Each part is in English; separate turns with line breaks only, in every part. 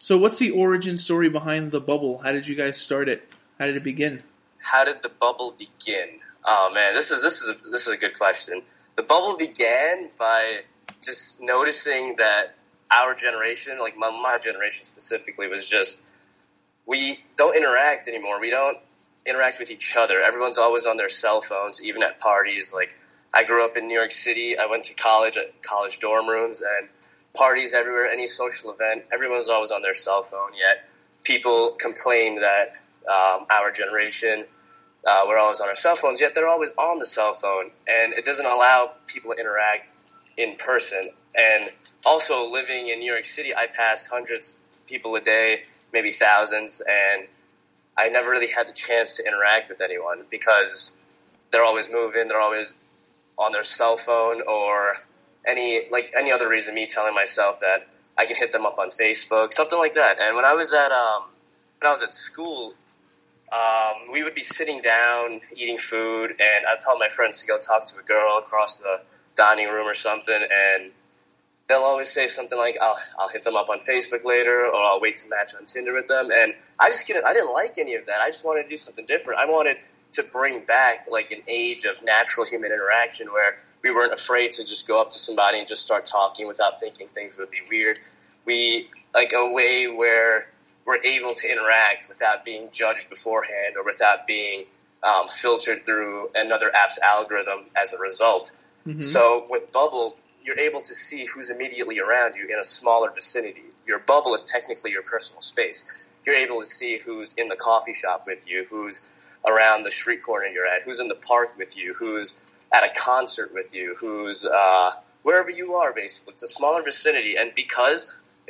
So what's the origin story behind the Bubble? How did you guys start it? How did it begin?
How did the Bubble begin? Oh man, this is a good question. The Bubble began by just noticing that our generation, like my generation specifically, was just, we don't interact anymore. We don't interact with each other. Everyone's always on their cell phones, even at parties. Like, I grew up in New York City. I went to college at college dorm rooms, and parties everywhere, any social event, everyone's always on their cell phone. Yet people complain that our generation, we're always on our cell phones, yet they're always on the cell phone, and it doesn't allow people to interact in person. And also, living in New York City, I pass hundreds of people a day, maybe thousands, and I never really had the chance to interact with anyone because they're always moving, they're always on their cell phone, or any other reason, me telling myself that I can hit them up on Facebook, something like that. And when I was at school, we would be sitting down, eating food, and I'd tell my friends to go talk to a girl across the dining room or something, and they'll always say something like, I'll hit them up on Facebook later, or I'll wait to match on Tinder with them. And I didn't like any of that. I just wanted to do something different. I wanted to bring back like an age of natural human interaction where we weren't afraid to just go up to somebody and just start talking without thinking things would be weird. We, like, a way where we're able to interact without being judged beforehand or without being filtered through another app's algorithm as a result. Mm-hmm. So with Bubble, you're able to see who's immediately around you in a smaller vicinity. Your bubble is technically your personal space. You're able to see who's in the coffee shop with you, who's around the street corner you're at, who's in the park with you, who's at a concert with you, who's wherever you are, basically. It's a smaller vicinity, and because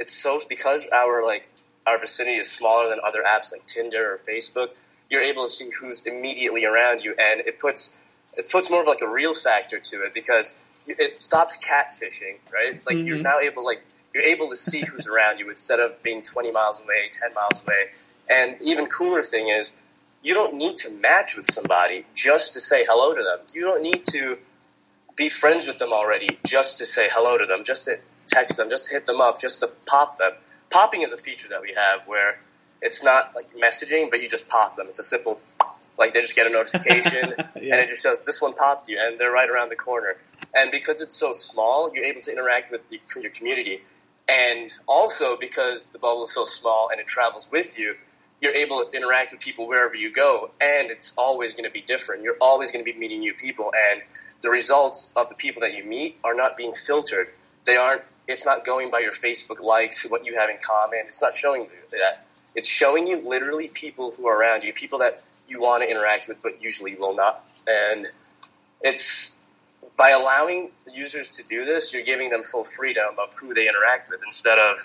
our vicinity is smaller than other apps like Tinder or Facebook, you're able to see who's immediately around you, and it puts more of like a real factor to it because it stops catfishing, right? Like, mm-hmm. You're able to see who's around you instead of being 20 miles away, 10 miles away. And even cooler thing is, you don't need to match with somebody just to say hello to them. You don't need to be friends with them already just to say hello to them, just to text them, just to hit them up, just to pop them. Popping is a feature that we have where it's not like messaging, but you just pop them. It's a simple, like, they just get a notification yeah. and it just says, this one popped you, and they're right around the corner. And because it's so small, you're able to interact with your community. And also because the bubble is so small and it travels with you, you're able to interact with people wherever you go. And it's always going to be different. You're always going to be meeting new people. And the results of the people that you meet are not being filtered. It's not going by your Facebook likes, what you have in common. It's not showing you that. It's showing you literally people who are around you, people that you want to interact with but usually will not. And it's by allowing the users to do this, you're giving them full freedom of who they interact with instead of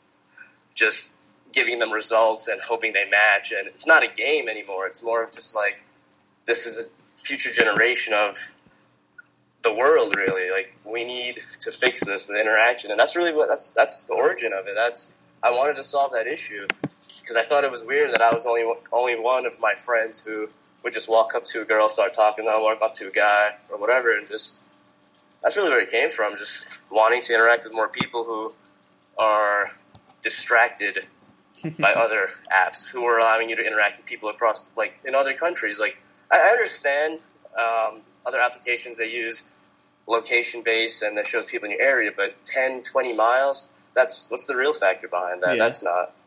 just giving them results and hoping they match. And it's not a game anymore. It's more of just like, this is a future generation of the world, really. Like, we need to fix this, the interaction. And that's really that's the origin of it. I wanted to solve that issue because I thought it was weird that I was only one of my friends who would just walk up to a girl, start talking to them, walk up to a guy or whatever, and just, that's really where it came from, just wanting to interact with more people who are distracted by other apps, who are allowing you to interact with people across, like, in other countries. Like, I understand other applications, they use location-based and that shows people in your area, but 10, 20 miles, what's the real factor behind that? Yeah. That's not